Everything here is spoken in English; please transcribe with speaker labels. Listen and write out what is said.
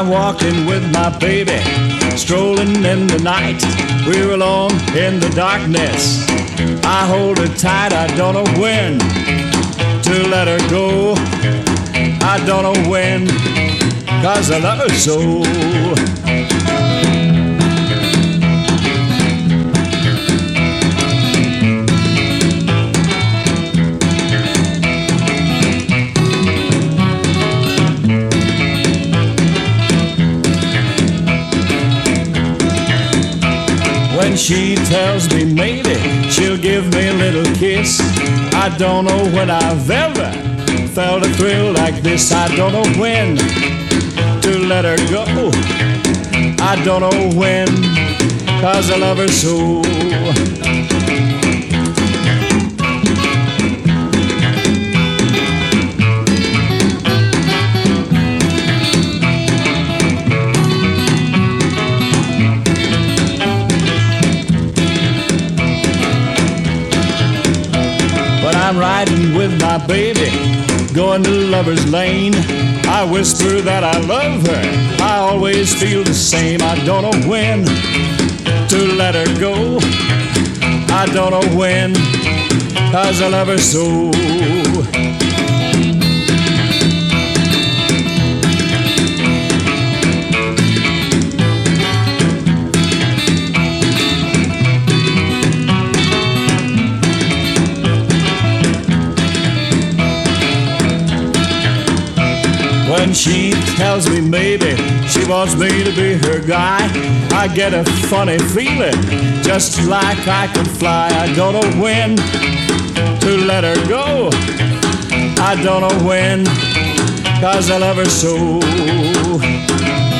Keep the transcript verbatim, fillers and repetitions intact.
Speaker 1: walking with my baby, strolling in the night. We're alone in the darkness. I hold her tight, I don't know when to let her go. I don't know when, 'cause I love her so. When she tells me maybe she'll give me a little kiss, I don't know when I've ever felt a thrill like this. I don't know when to let her go. I don't know when, 'cause I love her so. I'm riding with my baby, going to Lover's Lane. I whisper that I love her, I always feel the same. I don't know when to let her go. I don't know when, 'cause I love her so. When she tells me maybe she wants me to be her guy, I get a funny feeling, just like I could fly. I don't know when to let her go. I don't know when, 'cause I love her so.